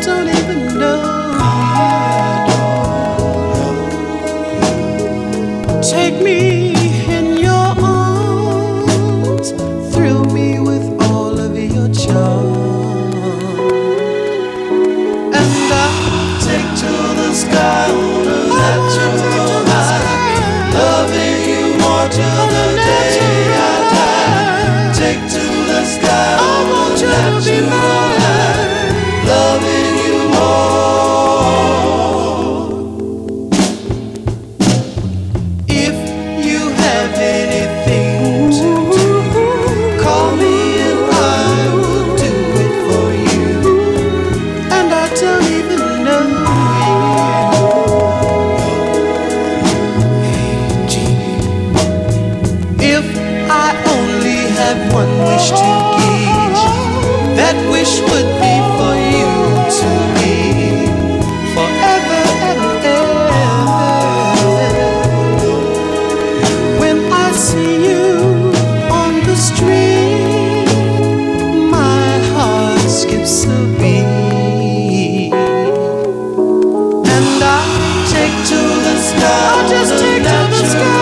don't even know. Take me in your arms, thrill me with all of your charm, and I'll take to the sky on a natural high, loving you more till the day I die. Take to the sky on a natural high, loving you more. If you have anything to do, call me and I will do it for you. And I don't even know you. If I only had one wish to give, that wish would be for you to be forever and ever. When I see you on the street, my heart skips a beat, and I take to the sky. I'll just take to the sky.